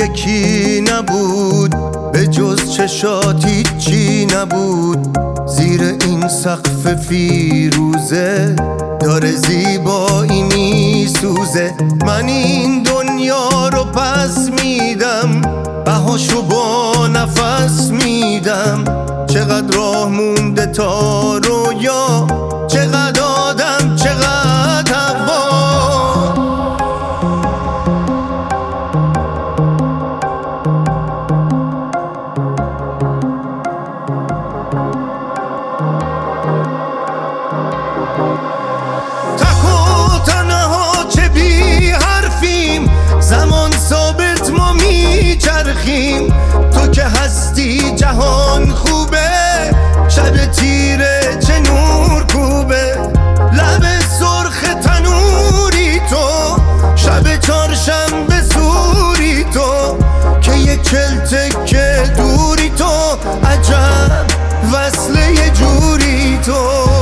یکی نبود به جز چشات هیچی نبود. زیر این سقف فیروزه داره زیبایی میسوزه. من این دنیا رو پس میدم، بهاشو با نفس میدم. چقدر راه مونده تا رویا، چقدر آدم، چقدر هوا. تک و تنها چه بی حرفیم، زمان ثابت ما میچرخیم. تو که هستی جهان خوبه، شب تیره چه نور کوبه. لب سرخ تنوری تو، شب چهارشنبه سوری تو، که یک چل تکه دوری تو. عجب وصل یه جوری تو.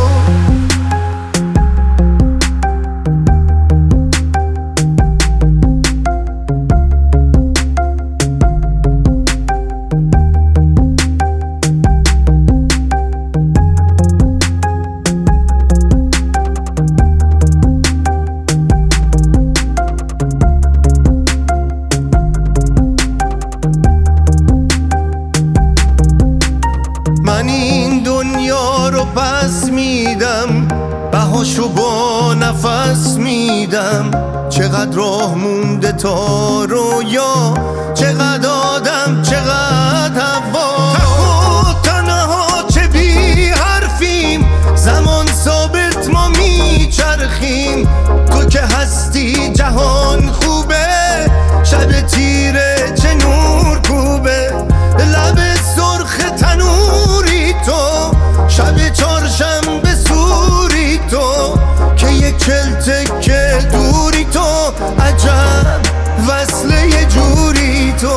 من این دنیا رو پس میدم، بهاشو با نفس میدم. چقدر راه مونده تا رویا، چقدر آدم، چقدر هوا. تک و تنها چه بی حرفیم، زمان ثابت ما میچرخیم. تو که هستی جهان خوبه، شب تیره چه نور کوبه. لب سرخ تنوری تو، شب چهارشنبه سوری تو، که یک چل تکه دوری تو. عجب وصل یه جوری تو.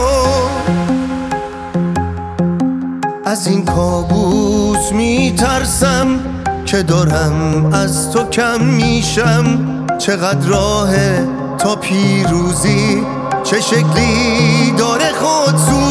از این کابوس میترسم که دارم از تو کم میشم. چقدر راهه تا پیروزی، چه شکلی داره خودسوزی.